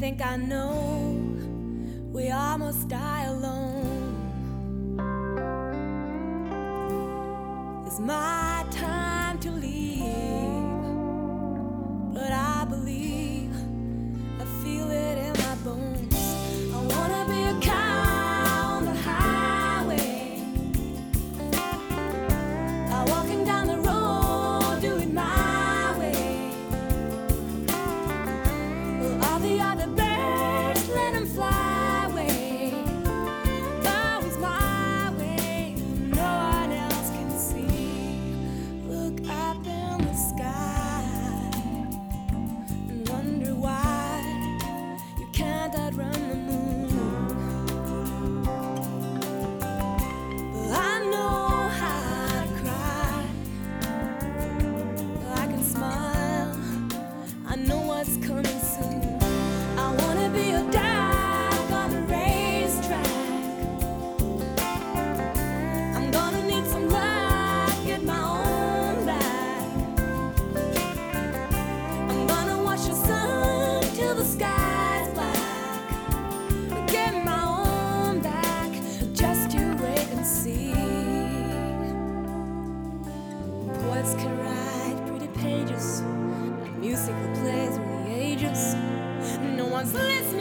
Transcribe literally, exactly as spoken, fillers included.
think I know we almost die alone. It's my time to leave, but I believe I feel it in my bones. I wanna be a cow on the highway, uh, walking down the road, do it my way. Well, all the other birds, let them fly away. That was my way, no one else can see. Look up in the sky and wonder why you can't outrun the moon. Well, I know how to cry, I can smile, I know what's coming soon. I wanna be a dog on the racetrack. I'm gonna need some luck, get my own back. I'm gonna watch the sun till the sky's black. Get my own back, just you wait and see. Poets can write pretty pages, music that plays through the ages. No one's listening.